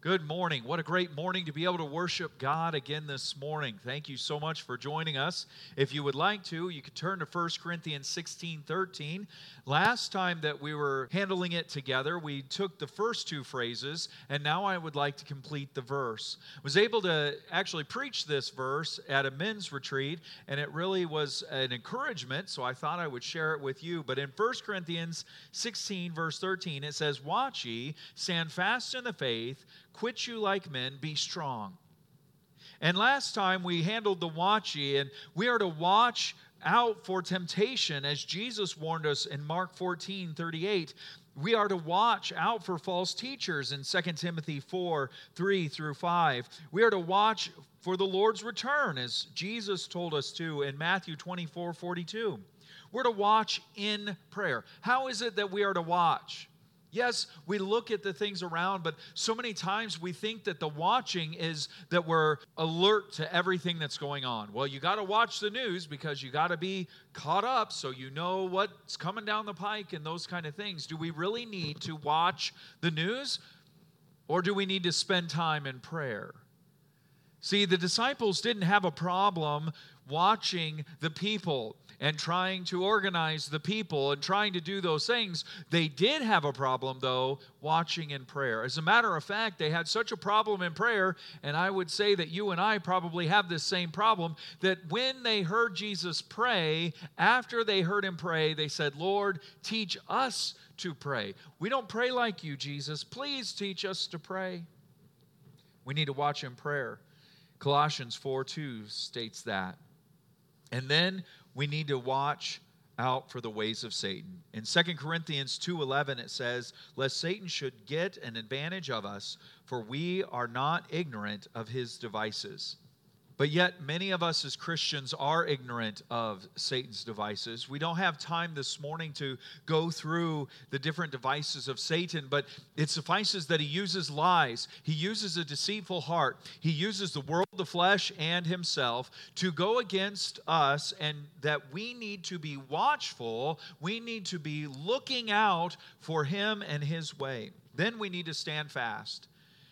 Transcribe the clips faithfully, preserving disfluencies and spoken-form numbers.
Good morning. What a great morning to be able to worship God again this morning. Thank you so much for joining us. If you would like to, you could turn to First Corinthians sixteen thirteen. Last time that we were handling it together, we took the first two phrases, and now I would like to complete the verse. I was able to actually preach this verse at a men's retreat, and it really was an encouragement, so I thought I would share it with you. But in First Corinthians sixteen, verse thirteen, it says, "Watch ye, stand fast in the faith, quit you like men, be strong." And last time we handled the watch ye, and we are to watch out for temptation, as Jesus warned us in Mark fourteen thirty-eight. We are to watch out for false teachers in Second Timothy four three through five. We are to watch for the Lord's return, as Jesus told us to in Matthew twenty-four forty-two. We're to watch in prayer. How is it that we are to watch? Yes, we look at the things around, but so many times we think that the watching is that we're alert to everything that's going on. Well, you got to watch the news because you got to be caught up so you know what's coming down the pike and those kind of things. Do we really need to watch the news, or do we need to spend time in prayer? See, the disciples didn't have a problem watching the people and trying to organize the people and trying to do those things. They did have a problem, though, watching in prayer. As a matter of fact, they had such a problem in prayer, and I would say that you and I probably have this same problem, that when they heard Jesus pray, after they heard him pray, they said, "Lord, teach us to pray. We don't pray like you, Jesus. Please teach us to pray." We need to watch in prayer. Colossians four two states that. And then we need to watch out for the ways of Satan. In Second Corinthians two eleven it says, "Lest Satan should get an advantage of us, for we are not ignorant of his devices." But yet, many of us as Christians are ignorant of Satan's devices. We don't have time this morning to go through the different devices of Satan, but it suffices that he uses lies. He uses a deceitful heart. He uses the world, the flesh, and himself to go against us, and that we need to be watchful. We need to be looking out for him and his way. Then we need to stand fast.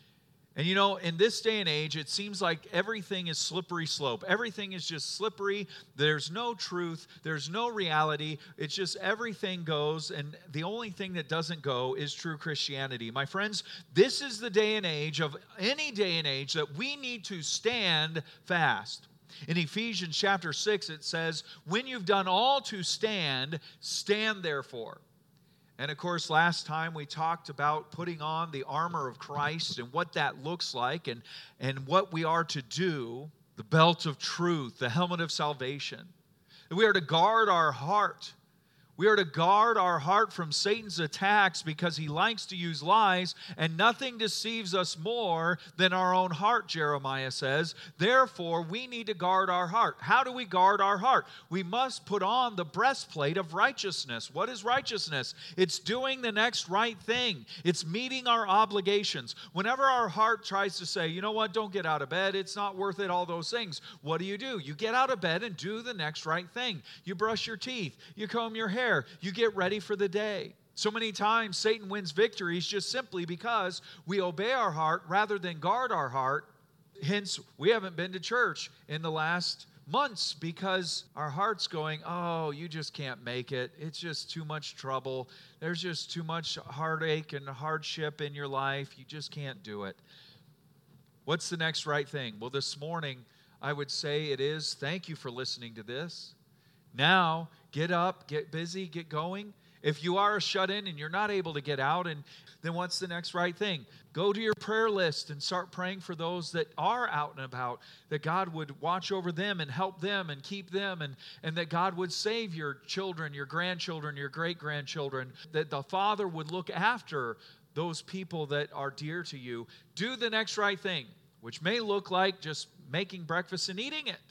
And you know, in this day and age, it seems like everything is slippery slope. Everything is just slippery. There's no truth. There's no reality. It's just everything goes, and the only thing that doesn't go is true Christianity. My friends, this is the day and age of any day and age that we need to stand fast. In Ephesians chapter six, it says, "When you've done all to stand, stand therefore." And of course, last time we talked about putting on the armor of Christ and what that looks like and, and what we are to do, the belt of truth, the helmet of salvation. We are to guard our heart. We are to guard our heart from Satan's attacks because he likes to use lies, and nothing deceives us more than our own heart, Jeremiah says. Therefore, we need to guard our heart. How do we guard our heart? We must put on the breastplate of righteousness. What is righteousness? It's doing the next right thing. It's meeting our obligations. Whenever our heart tries to say, you know what, don't get out of bed, it's not worth it, all those things, what do you do? You get out of bed and do the next right thing. You brush your teeth. You comb your hair. You get ready for the day. So many times Satan wins victories just simply because we obey our heart rather than guard our heart. Hence, we haven't been to church in the last months because our heart's going, "Oh, you just can't make it. It's just too much trouble. There's just too much heartache and hardship in your life. You just can't do it." What's the next right thing? Well, this morning, I would say it is, thank you for listening to this. Now, get up, get busy, get going. If you are shut in and you're not able to get out, and then what's the next right thing? Go to your prayer list and start praying for those that are out and about, that God would watch over them and help them and keep them, and, and that God would save your children, your grandchildren, your great-grandchildren, that the Father would look after those people that are dear to you. Do the next right thing, which may look like just making breakfast and eating it.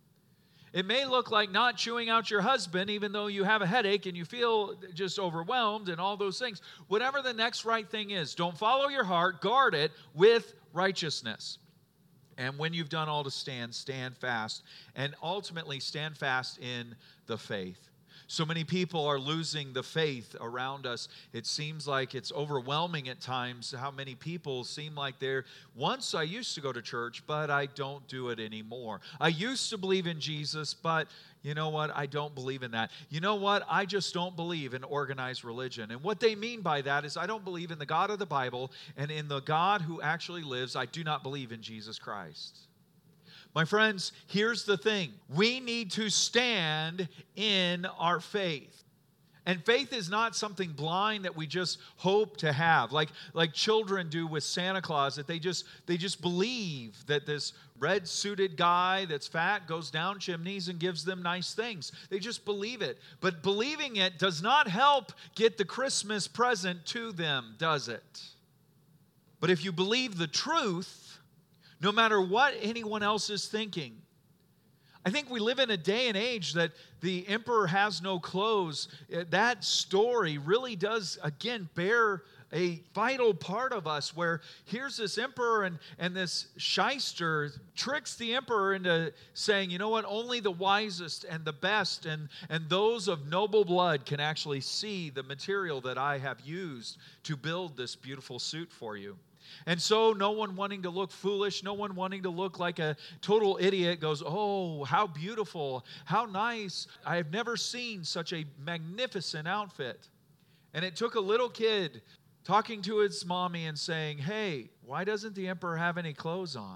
It may look like not chewing out your husband even though you have a headache and you feel just overwhelmed and all those things. Whatever the next right thing is, don't follow your heart, guard it with righteousness. And when you've done all to stand, stand fast. And ultimately stand fast in the faith. So many people are losing the faith around us. It seems like it's overwhelming at times how many people seem like they're, once I used to go to church, but I don't do it anymore. I used to believe in Jesus, but you know what? I don't believe in that. You know what? I just don't believe in organized religion. And what they mean by that is I don't believe in the God of the Bible, and in the God who actually lives, I do not believe in Jesus Christ. My friends, here's the thing. We need to stand in our faith. And faith is not something blind that we just hope to have, like, like children do with Santa Claus, that they just, they just believe that this red-suited guy that's fat goes down chimneys and gives them nice things. They just believe it. But believing it does not help get the Christmas present to them, does it? But if you believe the truth, no matter what anyone else is thinking. I think we live in a day and age that the emperor has no clothes. That story really does, again, bear a vital part of us, where here's this emperor and, and this shyster tricks the emperor into saying, you know what, only the wisest and the best and, and those of noble blood can actually see the material that I have used to build this beautiful suit for you. And so no one wanting to look foolish, no one wanting to look like a total idiot goes, oh, how beautiful, how nice. I have never seen such a magnificent outfit. And it took a little kid talking to his mommy and saying, hey, why doesn't the emperor have any clothes on?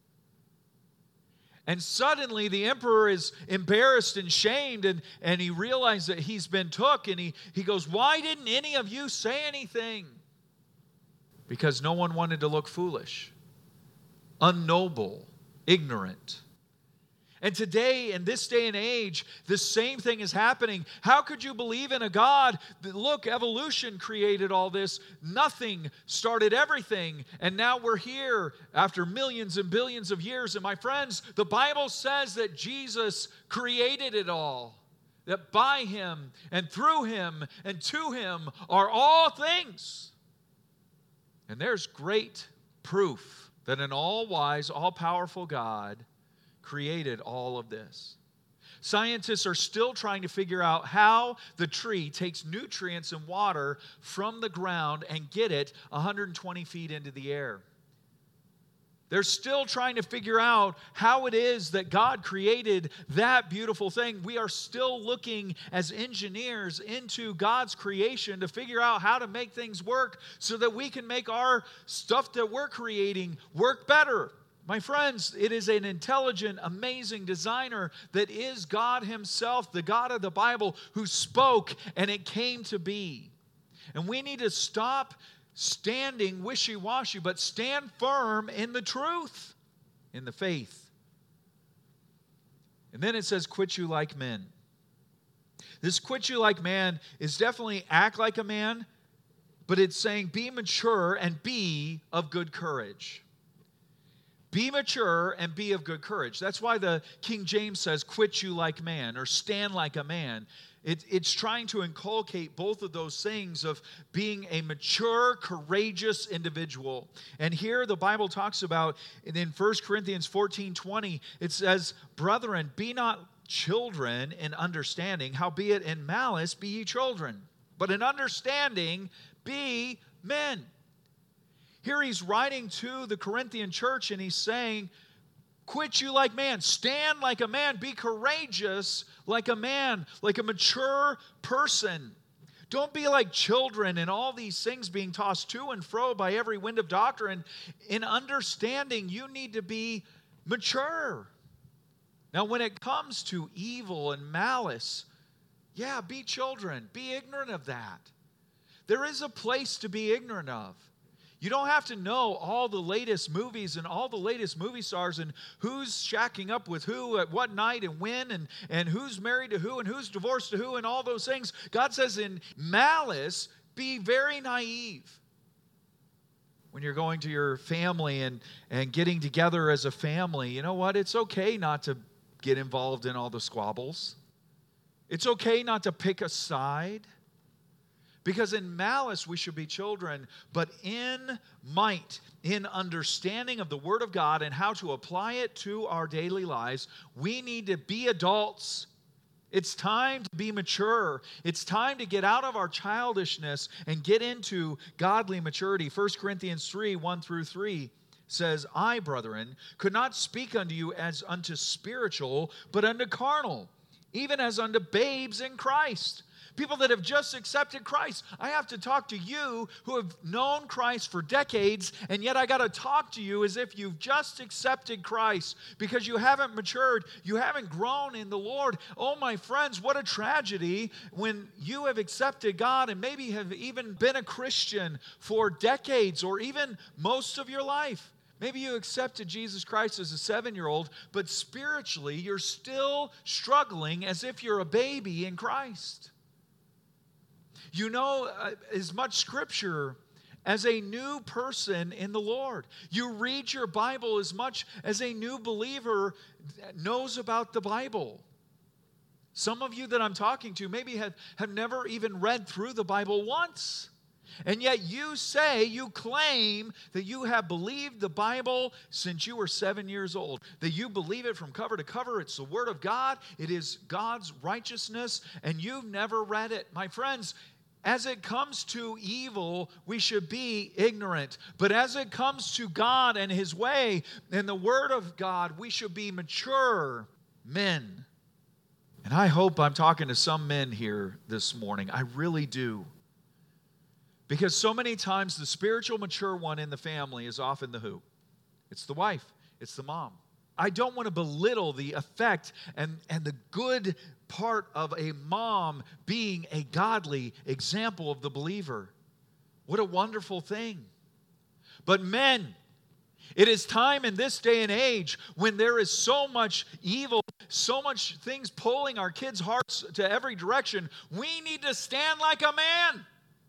And suddenly the emperor is embarrassed and shamed, and, and he realized that he's been took, and he, he goes, why didn't any of you say anything? Because no one wanted to look foolish, unnoble, ignorant. And today, in this day and age, the same thing is happening. How could you believe in a God that, look, evolution created all this, nothing started everything, and now we're here after millions and billions of years. And my friends, the Bible says that Jesus created it all, that by Him and through Him and to Him are all things. And there's great proof that an all-wise, all-powerful God created all of this. Scientists are still trying to figure out how the tree takes nutrients and water from the ground and get it one hundred twenty feet into the air. They're still trying to figure out how it is that God created that beautiful thing. We are still looking as engineers into God's creation to figure out how to make things work so that we can make our stuff that we're creating work better. My friends, it is an intelligent, amazing designer that is God Himself, the God of the Bible, who spoke and it came to be. And we need to stop standing wishy-washy, but stand firm in the truth, in the faith. And then it says, quit you like men. This quit you like man is definitely act like a man, but it's saying be mature and be of good courage. Be mature and be of good courage. That's why the King James says, quit you like man, or stand like a man. It, it's trying to inculcate both of those things of being a mature, courageous individual. And here the Bible talks about, in First Corinthians fourteen twenty, it says, brethren, be not children in understanding, howbeit in malice be ye children. But in understanding, be men. Here he's writing to the Corinthian church and he's saying, quit you like man. Stand like a man. Be courageous like a man, like a mature person. Don't be like children in all these things being tossed to and fro by every wind of doctrine. In understanding, you need to be mature. Now, when it comes to evil and malice, yeah, be children. Be ignorant of that. There is a place to be ignorant of. You don't have to know all the latest movies and all the latest movie stars and who's shacking up with who at what night and when and, and who's married to who and who's divorced to who and all those things. God says in malice, be very naive. When you're going to your family and, and getting together as a family, you know what? It's okay not to get involved in all the squabbles. It's okay not to pick a side. Because in malice we should be children, but in might, in understanding of the Word of God and how to apply it to our daily lives, we need to be adults. It's time to be mature. It's time to get out of our childishness and get into godly maturity. First Corinthians three, one through three says, I, brethren, could not speak unto you as unto spiritual, but unto carnal, even as unto babes in Christ. People that have just accepted Christ. I have to talk to you who have known Christ for decades, and yet I got to talk to you as if you've just accepted Christ because you haven't matured, you haven't grown in the Lord. Oh, my friends, what a tragedy when you have accepted God and maybe have even been a Christian for decades or even most of your life. Maybe you accepted Jesus Christ as a seven-year-old, but spiritually you're still struggling as if you're a baby in Christ. You know uh, as much Scripture as a new person in the Lord. You read your Bible as much as a new believer knows about the Bible. Some of you that I'm talking to maybe have, have never even read through the Bible once. And yet you say, you claim that you have believed the Bible since you were seven years old. That you believe it from cover to cover. It's the Word of God. It is God's righteousness. And you've never read it. My friends, as it comes to evil, we should be ignorant. But as it comes to God and His way and the Word of God, we should be mature men. And I hope I'm talking to some men here this morning. I really do. Because so many times the spiritual mature one in the family is often the who? It's the wife. It's the mom. I don't want to belittle the effect and, and the good part of a mom being a godly example of the believer. What a wonderful thing. But men, it is time in this day and age when there is so much evil, so much things pulling our kids' hearts to every direction, we need to stand like a man.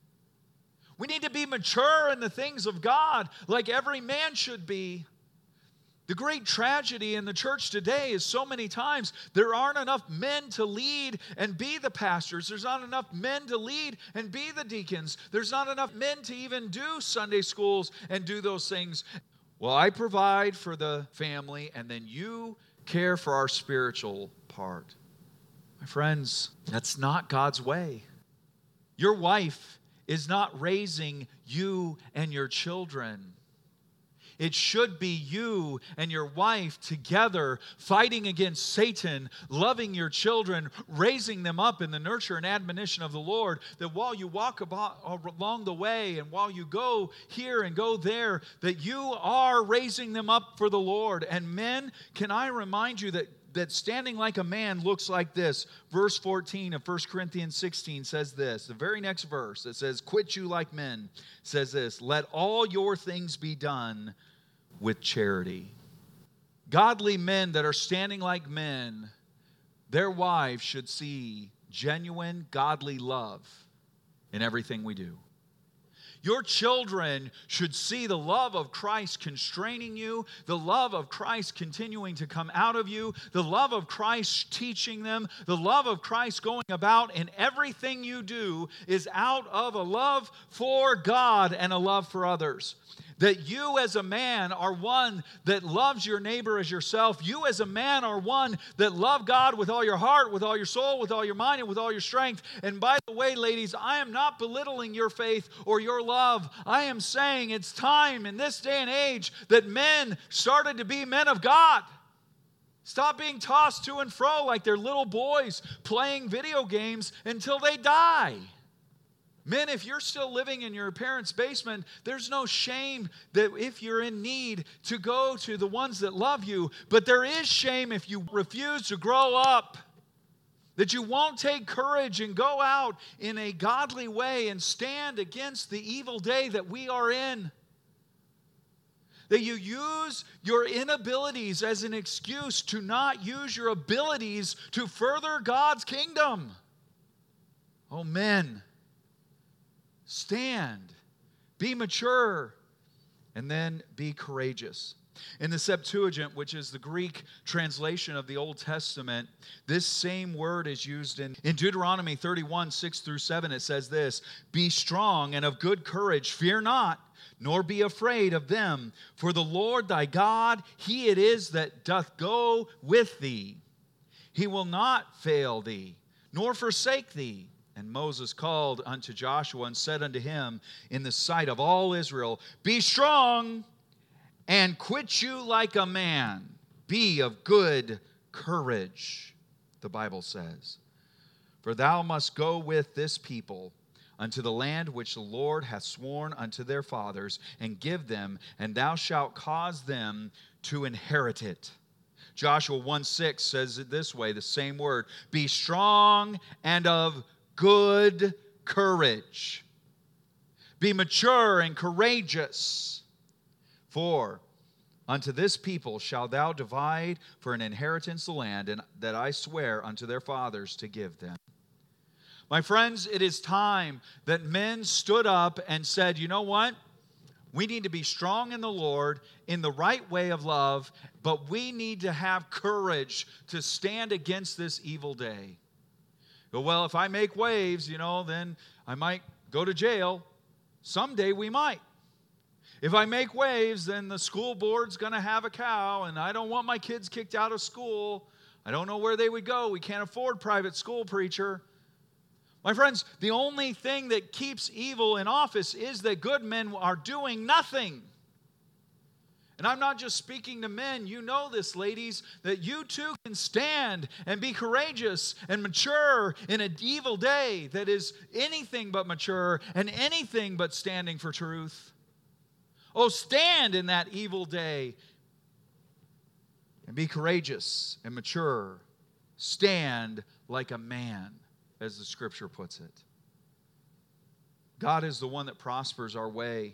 We need to be mature in the things of God like every man should be. The great tragedy in the church today is so many times there aren't enough men to lead and be the pastors. There's not enough men to lead and be the deacons. There's not enough men to even do Sunday schools and do those things. Well, I provide for the family, and then you care for our spiritual part. My friends, that's not God's way. Your wife is not raising you and your children. It should be you and your wife together fighting against Satan, loving your children, raising them up in the nurture and admonition of the Lord, that while you walk about, along the way and while you go here and go there, that you are raising them up for the Lord. And men, can I remind you that that standing like a man looks like this. Verse fourteen of First Corinthians sixteen says this. The very next verse, it says, quit you like men, says this, let all your things be done with charity. Godly men that are standing like men, their wives should see genuine godly love in everything we do. Your children should see the love of Christ constraining you, the love of Christ continuing to come out of you, the love of Christ teaching them, the love of Christ going about, and everything you do is out of a love for God and a love for others. That you as a man are one that loves your neighbor as yourself. You as a man are one that love God with all your heart, with all your soul, with all your mind, and with all your strength. And by the way, ladies, I am not belittling your faith or your love. I am saying it's time in this day and age that men started to be men of God. Stop being tossed to and fro like they're little boys playing video games until they die. Men, if you're still living in your parents' basement, there's no shame that if you're in need to go to the ones that love you. But there is shame if you refuse to grow up. That you won't take courage and go out in a godly way and stand against the evil day that we are in. That you use your inabilities as an excuse to not use your abilities to further God's kingdom. Oh, men. Stand, be mature, and then be courageous. In the Septuagint, which is the Greek translation of the Old Testament, this same word is used in, in Deuteronomy thirty-one, six through seven. It says this, be strong and of good courage, fear not, nor be afraid of them. For the Lord thy God, he it is that doth go with thee. He will not fail thee, nor forsake thee. And Moses called unto Joshua and said unto him in the sight of all Israel, Be strong and quit you like a man. Be of good courage, the Bible says. For thou must go with this people unto the land which the Lord hath sworn unto their fathers, and give them, and thou shalt cause them to inherit it. Joshua one six says it this way, the same word, Be strong and of good courage. Be mature and courageous. For unto this people shalt thou divide for an inheritance the land, and that I swear unto their fathers to give them. My friends, it is time that men stood up and said, you know what? We need to be strong in the Lord in the right way of love, but we need to have courage to stand against this evil day. Well, if I make waves, you know, then I might go to jail. Someday we might. If I make waves, then the school board's going to have a cow, and I don't want my kids kicked out of school. I don't know where they would go. We can't afford private school preacher. My friends, the only thing that keeps evil in office is that good men are doing nothing. And I'm not just speaking to men. You know this, ladies, that you too can stand and be courageous and mature in an evil day that is anything but mature and anything but standing for truth. Oh, stand in that evil day and be courageous and mature. Stand like a man, as the Scripture puts it. God is the one that prospers our way.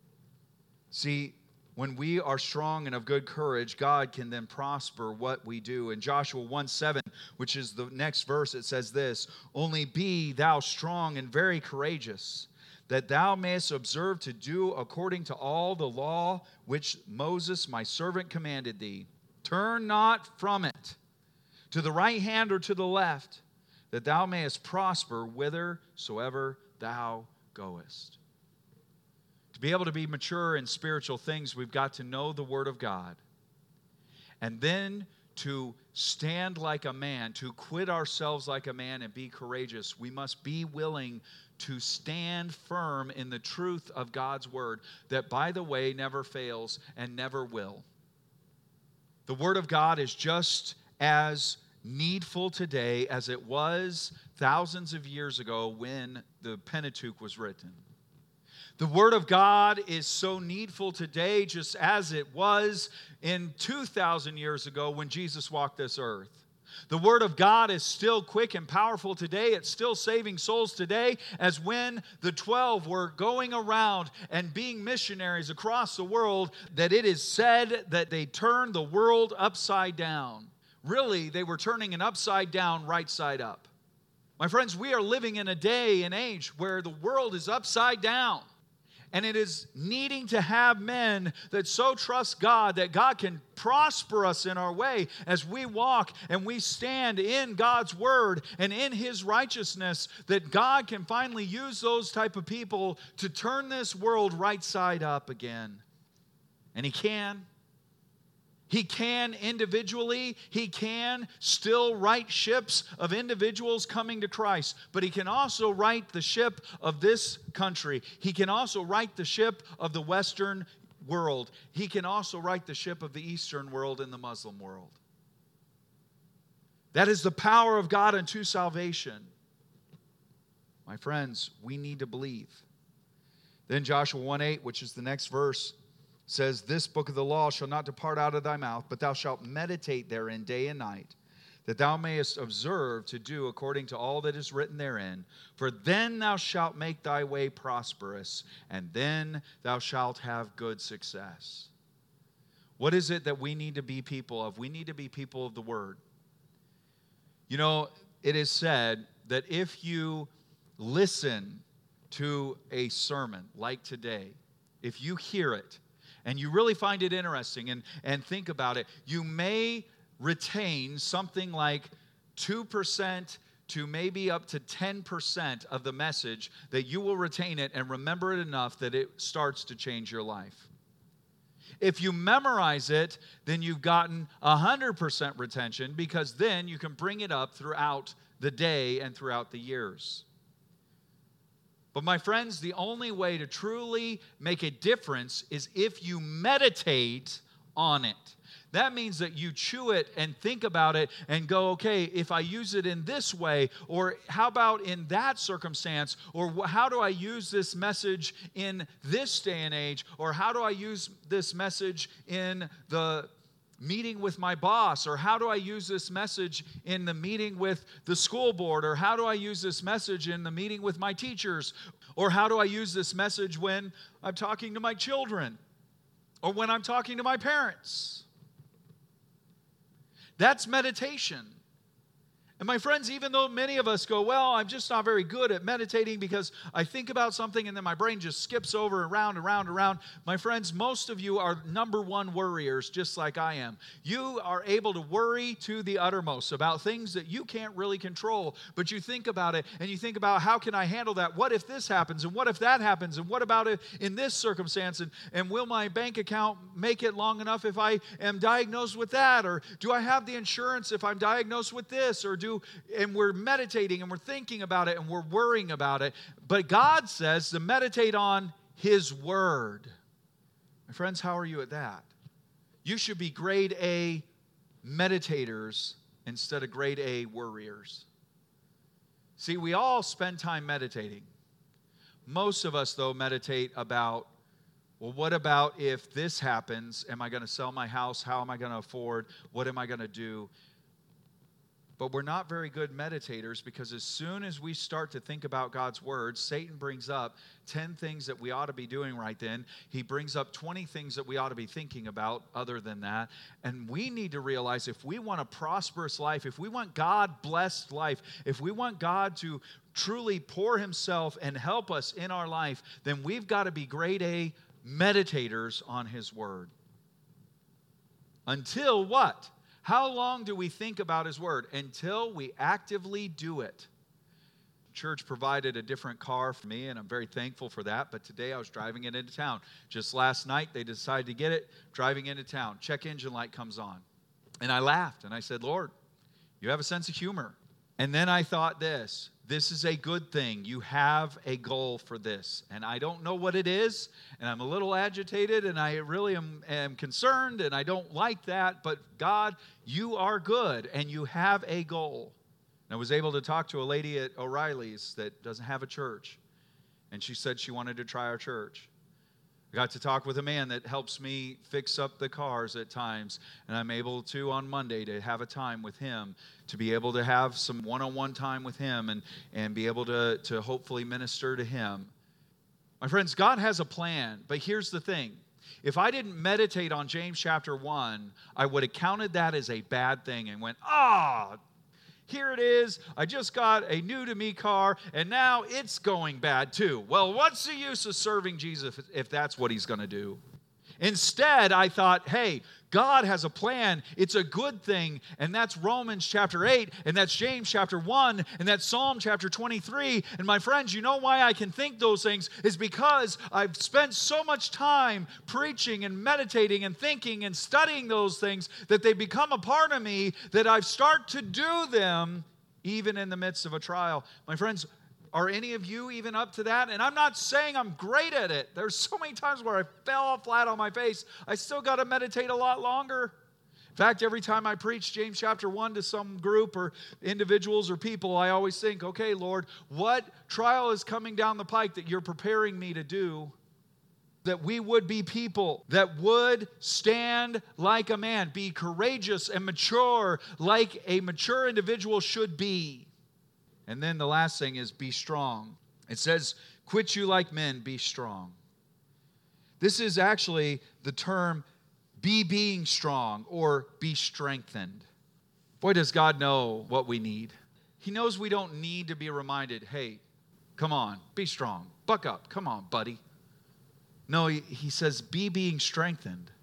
See, when we are strong and of good courage, God can then prosper what we do. In Joshua one seven, which is the next verse, it says this, Only be thou strong and very courageous, that thou mayest observe to do according to all the law which Moses my servant commanded thee. Turn not from it, to the right hand or to the left, that thou mayest prosper whithersoever thou goest. To be able to be mature in spiritual things, we've got to know the Word of God. And then to stand like a man, to quit ourselves like a man and be courageous, we must be willing to stand firm in the truth of God's Word that, by the way, never fails and never will. The Word of God is just as needful today as it was thousands of years ago when the Pentateuch was written. The Word of God is so needful today just as it was in two thousand years ago when Jesus walked this earth. The Word of God is still quick and powerful today. It's still saving souls today as when the twelve were going around and being missionaries across the world, that it is said that they turned the world upside down. Really, they were turning it upside down, right side up. My friends, we are living in a day and age where the world is upside down. And it is needing to have men that so trust God that God can prosper us in our way as we walk and we stand in God's Word and in His righteousness, that God can finally use those type of people to turn this world right side up again. And He can. He can individually, He can still right ships of individuals coming to Christ, but He can also right the ship of this country. He can also right the ship of the Western world. He can also right the ship of the Eastern world and the Muslim world. That is the power of God unto salvation. My friends, we need to believe. Then Joshua one eight, which is the next verse, says, This book of the law shall not depart out of thy mouth, but thou shalt meditate therein day and night, that thou mayest observe to do according to all that is written therein. For then thou shalt make thy way prosperous, and then thou shalt have good success. What is it that we need to be people of? We need to be people of the Word. You know, it is said that if you listen to a sermon like today, if you hear it, and you really find it interesting and, and think about it, you may retain something like two percent to maybe up to ten percent of the message, that you will retain it and remember it enough that it starts to change your life. If you memorize it, then you've gotten one hundred percent retention, because then you can bring it up throughout the day and throughout the years. But my friends, the only way to truly make a difference is if you meditate on it. That means that you chew it and think about it and go, okay, if I use it in this way, or how about in that circumstance, or how do I use this message in this day and age, or how do I use this message in the meeting with my boss, or how do I use this message in the meeting with the school board, or how do I use this message in the meeting with my teachers, or how do I use this message when I'm talking to my children, or when I'm talking to my parents? That's meditation. And my friends, even though many of us go, well, I'm just not very good at meditating because I think about something and then my brain just skips over and round and round and round. My friends, most of you are number one worriers, just like I am. You are able to worry to the uttermost about things that you can't really control, but you think about it and you think about, how can I handle that? What if this happens? And what if that happens? And what about it in this circumstance? And, and will my bank account make it long enough if I am diagnosed with that? Or do I have the insurance if I'm diagnosed with this? Or do And we're meditating and we're thinking about it and we're worrying about it. But God says to meditate on His Word. My friends, how are you at that? You should be grade A meditators instead of grade A worriers. See, we all spend time meditating. Most of us, though, meditate about, well, what about if this happens? Am I going to sell my house? How am I going to afford? What am I going to do? But we're not very good meditators, because as soon as we start to think about God's Word, Satan brings up ten things that we ought to be doing right then. He brings up twenty things that we ought to be thinking about other than that. And we need to realize, if we want a prosperous life, if we want God-blessed life, if we want God to truly pour Himself and help us in our life, then we've got to be grade A meditators on His Word. Until what? How long do we think about His Word? Until we actively do it. Church provided a different car for me, and I'm very thankful for that. But today I was driving it into town. Just last night, they decided to get it, driving into town. Check engine light comes on. And I laughed, and I said, Lord, you have a sense of humor. And then I thought this, this is a good thing. You have a goal for this. And I don't know what it is, and I'm a little agitated, and I really am, am concerned, and I don't like that. But God, you are good, and you have a goal. And I was able to talk to a lady at O'Reilly's that doesn't have a church, and she said she wanted to try our church. I got to talk with a man that helps me fix up the cars at times, and I'm able to, on Monday, to have a time with him, to be able to have some one-on-one time with him and, and be able to, to hopefully minister to him. My friends, God has a plan, but here's the thing. If I didn't meditate on James chapter one, I would have counted that as a bad thing and went, ah, here it is. I just got a new-to-me car, and now it's going bad too. Well, what's the use of serving Jesus if, if that's what He's going to do? Instead, I thought, hey, God has a plan. It's a good thing, and that's Romans chapter eight, and that's James chapter one, and that's Psalm chapter twenty-three. And my friends, you know why I can think those things is because I've spent so much time preaching and meditating and thinking and studying those things that they become a part of me, that I start to do them even in the midst of a trial. My friends, are any of you even up to that? And I'm not saying I'm great at it. There's so many times where I fell flat on my face. I still got to meditate a lot longer. In fact, every time I preach James chapter one to some group or individuals or people, I always think, okay, Lord, what trial is coming down the pike that you're preparing me to do? That we would be people that would stand like a man, be courageous and mature like a mature individual should be. And then the last thing is be strong. It says, quit you like men, be strong. This is actually the term be being strong or be strengthened. Boy, does God know what we need. He knows we don't need to be reminded, hey, come on, be strong, buck up, come on, buddy. No, he, he says be being strengthened.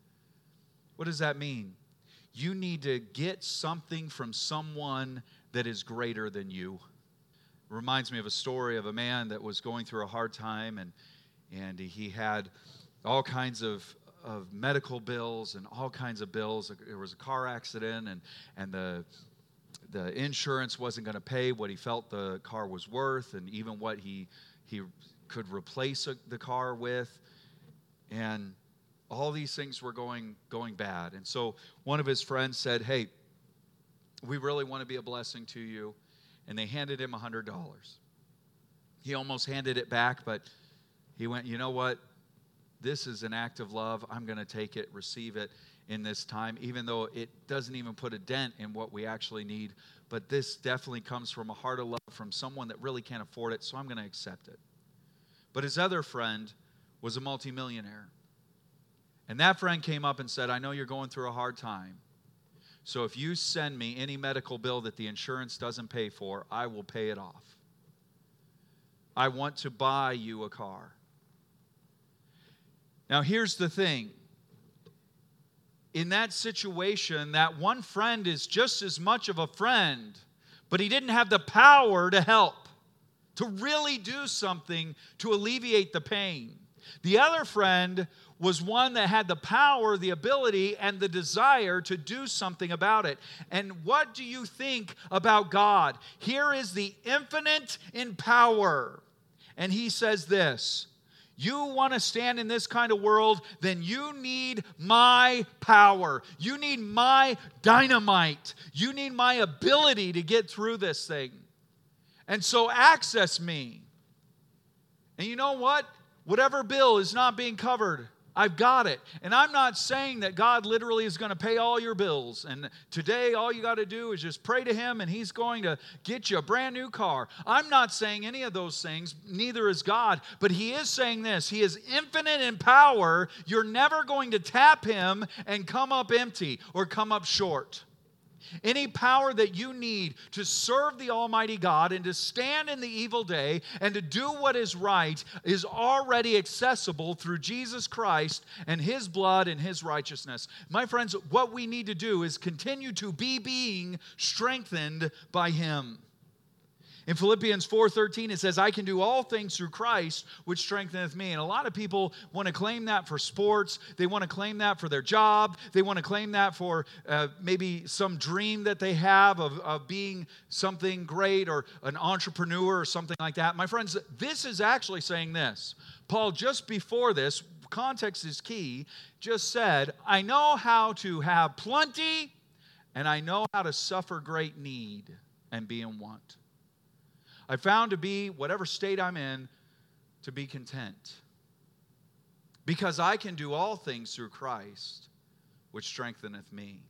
What does that mean? You need to get something from someone that is greater than you. It reminds me of a story of a man that was going through a hard time, and, and he had all kinds of of medical bills and all kinds of bills. There was a car accident, and and the the insurance wasn't going to pay what he felt the car was worth, and even what he he could replace a, the car with, and all these things were going going bad. And so one of his friends said, "Hey, we really want to be a blessing to you," and they handed him a hundred dollars. He almost handed it back, but he went, "You know what? This is an act of love. I'm going to take it, receive it in this time, even though it doesn't even put a dent in what we actually need. But this definitely comes from a heart of love from someone that really can't afford it, so I'm going to accept it." But his other friend was a multimillionaire. And that friend came up and said, "I know you're going through a hard time. So if you send me any medical bill that the insurance doesn't pay for, I will pay it off. I want to buy you a car." Now, here's the thing. In that situation, that one friend is just as much of a friend, but he didn't have the power to help, to really do something to alleviate the pain. The other friend was one that had the power, the ability, and the desire to do something about it. And what do you think about God? Here is the infinite in power. And he says this: you want to stand in this kind of world, then you need my power. You need my dynamite. You need my ability to get through this thing. And so access me. And you know what? Whatever bill is not being covered, I've got it. And I'm not saying that God literally is going to pay all your bills. And today, all you got to do is just pray to Him and He's going to get you a brand new car. I'm not saying any of those things. Neither is God. But He is saying this: He is infinite in power. You're never going to tap Him and come up empty or come up short. Any power that you need to serve the Almighty God and to stand in the evil day and to do what is right is already accessible through Jesus Christ and His blood and His righteousness. My friends, what we need to do is continue to be being strengthened by Him. In Philippians four thirteen, it says, "I can do all things through Christ, which strengtheneth me." And a lot of people want to claim that for sports. They want to claim that for their job. They want to claim that for uh, maybe some dream that they have of, of being something great, or an entrepreneur or something like that. My friends, this is actually saying this. Paul, just before this, context is key, just said, "I know how to have plenty, and I know how to suffer great need and be in want. I found to be, whatever state I'm in, to be content. Because I can do all things through Christ, which strengtheneth me."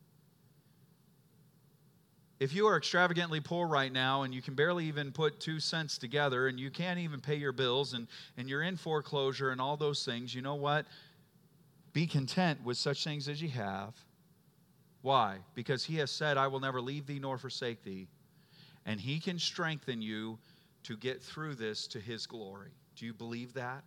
If you are extravagantly poor right now and you can barely even put two cents together and you can't even pay your bills and, and you're in foreclosure and all those things, you know what? Be content with such things as you have. Why? Because He has said, "I will never leave thee nor forsake thee." And He can strengthen you to get through this to His glory. Do you believe that?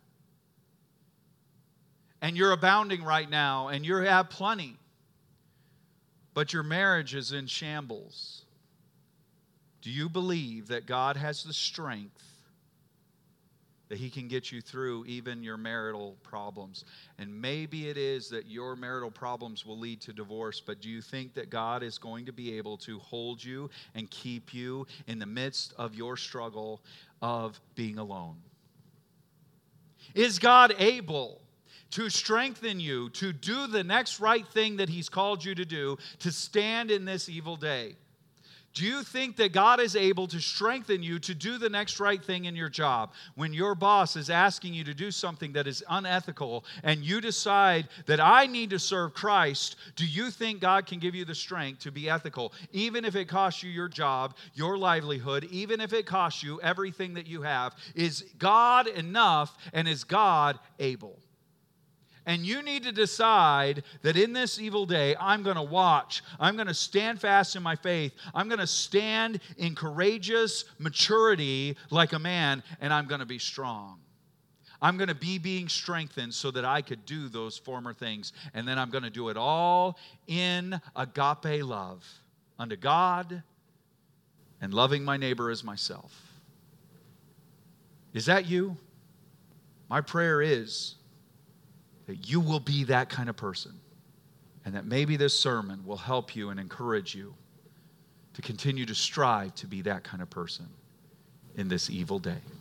And you're abounding right now, and you have plenty, but your marriage is in shambles. Do you believe that God has the strength that He can get you through even your marital problems? And maybe it is that your marital problems will lead to divorce, but do you think that God is going to be able to hold you and keep you in the midst of your struggle of being alone? Is God able to strengthen you to do the next right thing that He's called you to do, to stand in this evil day? Do you think that God is able to strengthen you to do the next right thing in your job? When your boss is asking you to do something that is unethical and you decide that I need to serve Christ, do you think God can give you the strength to be ethical? Even if it costs you your job, your livelihood, even if it costs you everything that you have, is God enough and is God able? And you need to decide that in this evil day, I'm going to watch. I'm going to stand fast in my faith. I'm going to stand in courageous maturity like a man, and I'm going to be strong. I'm going to be being strengthened so that I could do those former things. And then I'm going to do it all in agape love unto God and loving my neighbor as myself. Is that you? My prayer is that you will be that kind of person, and that maybe this sermon will help you and encourage you to continue to strive to be that kind of person in this evil day.